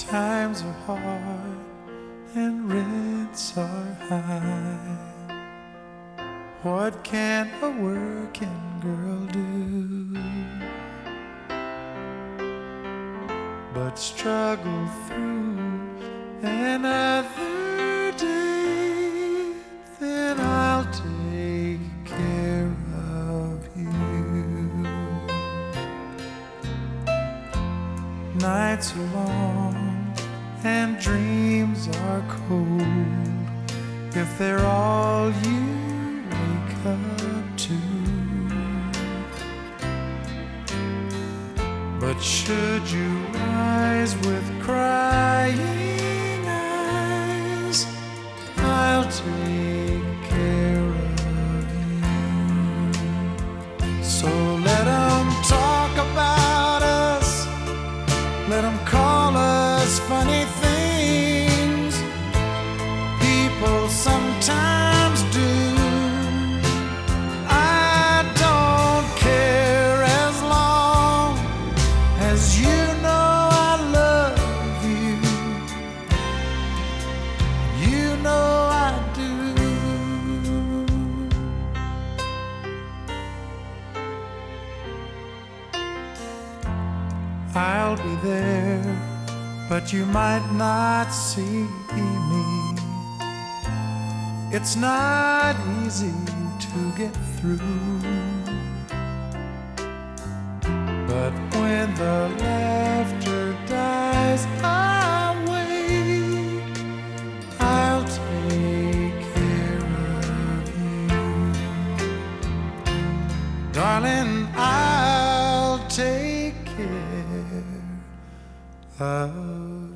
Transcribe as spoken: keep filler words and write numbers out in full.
Times are hard and rents are high. What can a working girl do but struggle through another day? Then I'll take care of you. Nights are long and dreams are cold if they're all you wake up to. But should you rise with crying eyes, I'll take care of you. So let them talk about us, let them call us funny things. People sometimes do. I don't care as long as you know I love you. You know I do. I'll be there, but you might not see me. It's not easy to get through, but when the laughter dies away, I'll take care of you. Darling, I'll take care of